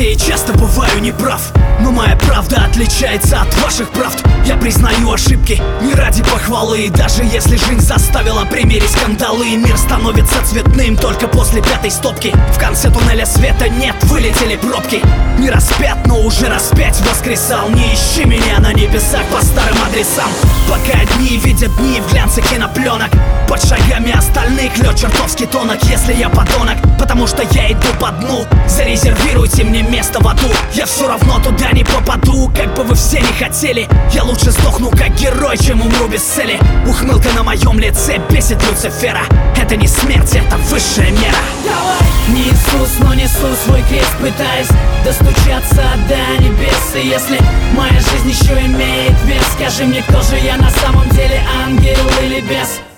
и часто бываю неправ, но моя правда отличается от ваших правд. Я признаю ошибки не ради похвалы, даже если жизнь заставила примерить скандалы. Мир становится цветным только после пятой стопки. В конце туннеля света нет, вылетели пробки. Не распят, но уже распять воскресал. Не ищи меня на небесах по старым адресам. Пока одни видят дни в глянце кинопленок, под шагами остальных лед чертовски тонок. Если я подонок, потому что я иду по дну, зарезервируйте мне место в аду. Я все равно туда не попаду, как бы вы все не хотели. Я лучше сдохну как герой, чем умру без цели. Ухмылка на моем лице бесит Люцифера. Это не смерть, это высшая мера. Не Иисус, но несу свой крест, пытаясь достучаться до небес. И если моя жизнь еще имеет вес, скажи мне, кто же я на самом деле, ангел или бес?